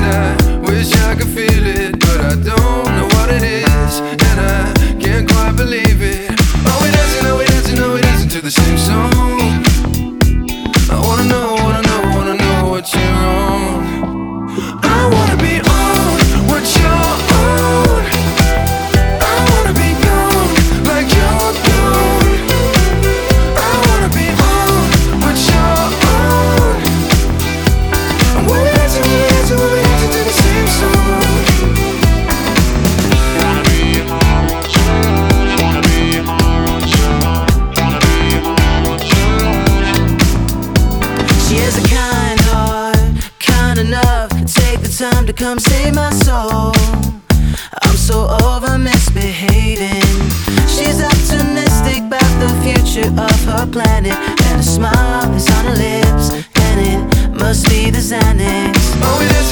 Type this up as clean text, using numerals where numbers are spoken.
I wish I could feel it, but I don't know what it is, and I can't quite believe it. Are we dancing, are we dancing, are we dancing to the same song? I wanna know, wanna know, wanna know what you're on. I wanna be on what you're on. I wanna be gone like you're gone. I wanna be on what you're on. And we'll be dancing, we'll be dancing, we'll be dancing to the same song. Wanna be on what you're on. Wanna be on what you're on. Wanna be on what you're on. She has a kind heart, kind enough to take the time to come save my soul. I'm so over misbehaving. She's optimistic about the future of her planet, and a smile is on her lips, and it must be the Xanax. Oh, we dancing,